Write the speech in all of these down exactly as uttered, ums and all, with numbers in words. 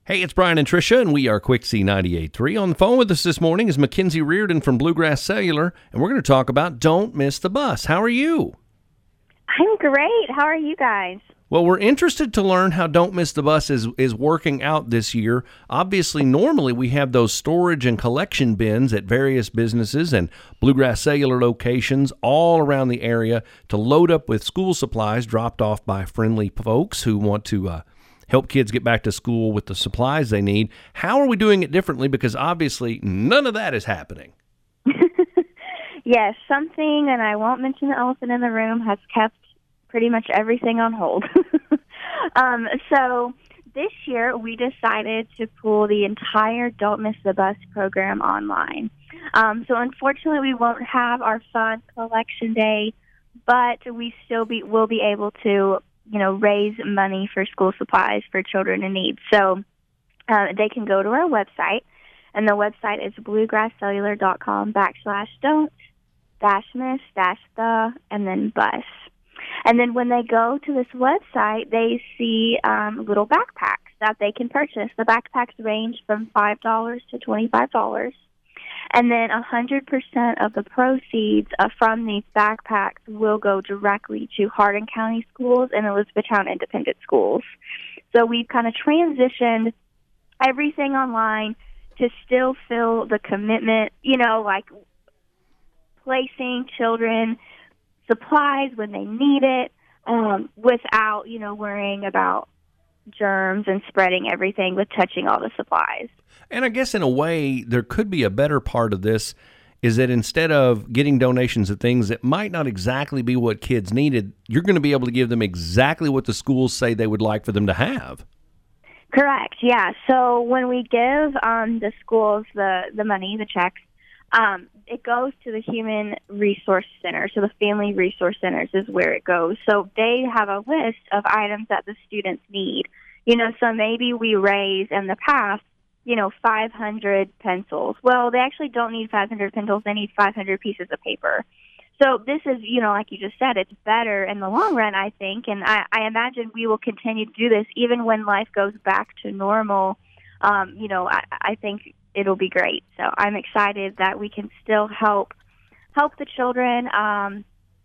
Hey, it's Brian and Tricia, and we are Quick C ninety-eight point three. On the phone with us this morning is Mackenzie Reardon from Bluegrass Cellular, and we're going to talk about Don't Miss the Bus. How are you? I'm great. How are you guys? Well, we're interested to learn how Don't Miss the Bus is, is working out this year. Obviously, normally we have those storage and collection bins at various businesses and Bluegrass Cellular locations all around the area to load up with school supplies dropped off by friendly folks who want to uh, help kids get back to school with the supplies they need. How are we doing it differently? Because obviously none of that is happening. Yes, something, and I won't mention the elephant in the room, has kept pretty much everything on hold. um, so this year we decided to pull the entire Don't Miss the Bus program online. Um, so unfortunately we won't have our fun collection day, but we still be will be able to you know, raise money for school supplies for children in need. So uh, they can go to our website, and the website is bluegrasscellular.com backslash don't dash miss dash the and then bus. And then when they go to this website, they see um, little backpacks that they can purchase. The backpacks range from five dollars to twenty-five dollars. And then one hundred percent of the proceeds uh, from these backpacks will go directly to Hardin County Schools and Elizabethtown Independent Schools. So we've kind of transitioned everything online to still feel the commitment, you know, like placing children supplies when they need it um, without, you know, worrying about germs and spreading everything with touching all the supplies. And I guess in a way, there could be a better part of this is that instead of getting donations of things that might not exactly be what kids needed, you're going to be able to give them exactly what the schools say they would like for them to have. Correct, yeah. So when we give um, the schools the, the money, the checks, um, it goes to the Human Resource Center. So the Family Resource Centers is where it goes. So they have a list of items that the students need. You know, so maybe we raise in the past, you know, five hundred pencils. Well, they actually don't need five hundred pencils. They need five hundred pieces of paper. So this is, you know, like you just said, it's better in the long run, I think. And I, I imagine we will continue to do this even when life goes back to normal. Um, you know, I, I think it'll be great. So I'm excited that we can still help help the children um,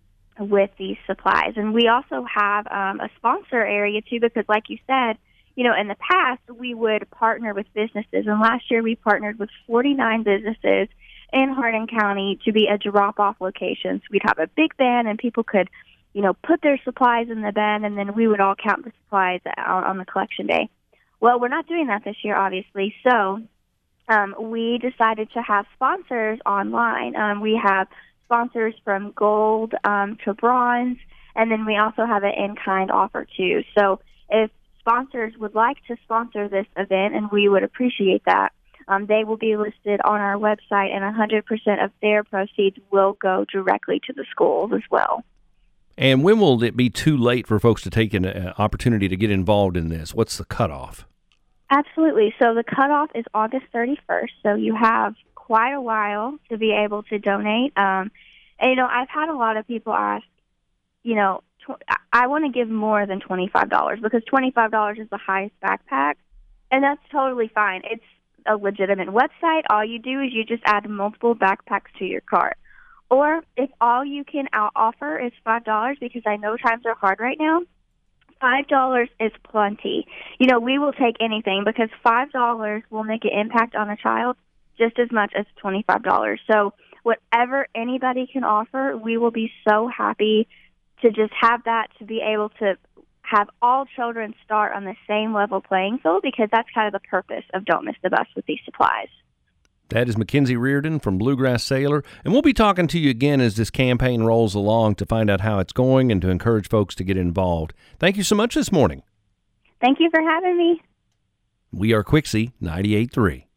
with these supplies. And we also have um, a sponsor area, too, because like you said, you know, in the past, we would partner with businesses. And last year, we partnered with forty-nine businesses in Hardin County to be a drop-off location. So we'd have a big bin, and people could, you know, put their supplies in the bin, and then we would all count the supplies on, on the collection day. Well, we're not doing that this year, obviously. So um, we decided to have sponsors online. Um, we have sponsors from gold um, to bronze, and then we also have an in-kind offer, too. So if sponsors would like to sponsor this event, and we would appreciate that, um, they will be listed on our website, and one hundred percent of their proceeds will go directly to the schools as well. And when will it be too late for folks to take an uh, opportunity to get involved in this? What's the cutoff? Absolutely. So the cutoff is August thirty-first, so you have quite a while to be able to donate. Um, and, you know, I've had a lot of people ask, you know, I want to give more than twenty-five dollars because twenty-five dollars is the highest backpack, and that's totally fine. It's a legitimate website. All you do is you just add multiple backpacks to your cart. Or if all you can out offer is five dollars, because I know times are hard right now, five dollars is plenty. You know, we will take anything because five dollars will make an impact on a child just as much as twenty-five dollars. So whatever anybody can offer, we will be so happy to just have that, to be able to have all children start on the same level playing field, because that's kind of the purpose of Don't Miss the Bus with these supplies. That is Mackenzie Reardon from Bluegrass Cellular, and we'll be talking to you again as this campaign rolls along to find out how it's going and to encourage folks to get involved. Thank you so much this morning. Thank you for having me. We are Quick C ninety-eight point three.